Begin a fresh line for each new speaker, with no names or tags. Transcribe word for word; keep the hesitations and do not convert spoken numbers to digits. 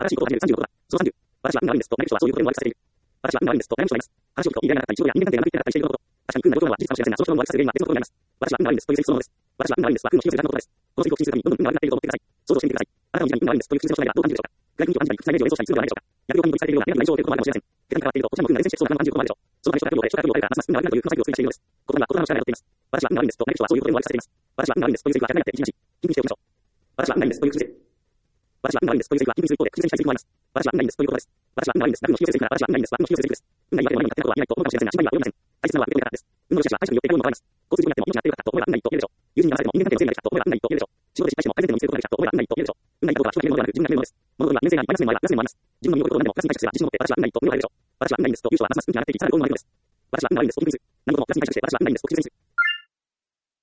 新しいことを始めるさんじゅうごだ。そのさんじゅう。私は運が悪いんですと、内部はそういうことでも悪させている。私は運が悪いんですと、悩む人がいます。話を聞くと、偉大なった日常や人間関係がうまくいってなかったりしていること。確かに運が良くなるのは事実かもしれませんが、その人の悪さする原因は別のことになります。私は運が悪いんですという推測そのものです。私は運が悪いんですは運を引き寄せるためのことです。この推測を信じるためにどんどん運が悪くなっていると思ってください。想像してみてください。あなたの身に運が悪いんですという通知の将来がどう感じるでしょうか。暗い雰囲気を感じたり、臭いイメージを連想したりするのではないでしょうか。逆に他人に取り憑かれているような嫌な内情を受けることもあるかもしれません。手紙が変わっていると、こちらも運が伝染してそうな不安感じることもあるでしょう。その対象が来るので、将来来るのであれば、ますます運が悪くなるという負のサイクルを推理しているのです。言葉には言葉の力が宿っています。私は運が悪いんですと、内部はそういうことでも悪させています。私は運が悪いんですという推測は当たり前になっていきがち。禁句にしておきましょう。私は運が悪いんですという推測。私は運が悪いんですという推測は禁句にする一方で、不自然にしたい推測もあります。私は運が悪いんですということです。私は運が悪いんです。運を引き寄せる推測なら、私は運が悪いんですは運を引き寄せる推測です。運が言い訳でも悪いんだってことは言えないと思うかもしれませんが、失敗には及びません。大切なのは受け止め方です。運の良し悪しは解釈によって変わるのがあります。交通事故になっても命があってよかったと思えば運がいいと言えるでしょう。友人に騙されても人間関係のせいになると思えば運がいいと言えるでしょう。仕事で失敗しても改善点を見せることができたと思えば運がいいと言えるでしょう。運がいいかどうかは人が決めるのではなく自分が決めるのです。物事には優先があり、マイナス面もあればプラス面もあります。自分の身を良いことでもプラスに解釈すれば自信を持って私は運がいいと身を変えるでしょう。私は運がいいんですという人はますます運気が上がっていき、さらに幸運もあるのです。私は運が悪いんですと禁句にする。何事もプラスに解釈して私は運がいいんですと口にする。